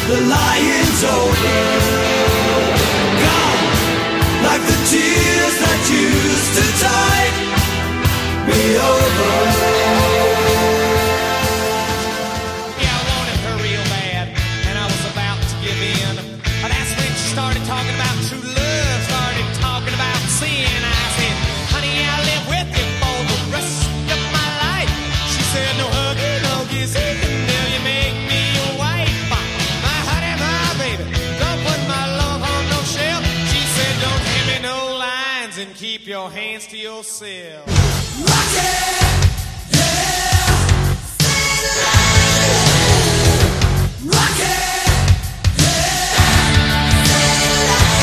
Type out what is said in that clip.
the lying's over. Gone, like the tears that used to tide me over. Yeah, I wanted her real bad, and I was about to give in. But that's when she started talking about true love, started talking about sin. I said, honey, I'll live with you for the rest of my life. She said, no hugging, no kissing, until you make me your wife. My honey, my baby, don't put my love on no shelf. She said, don't hand me no lines and keep your hands to yourself. Rock it, yeah, stay alive. Rock it, yeah, stay alive.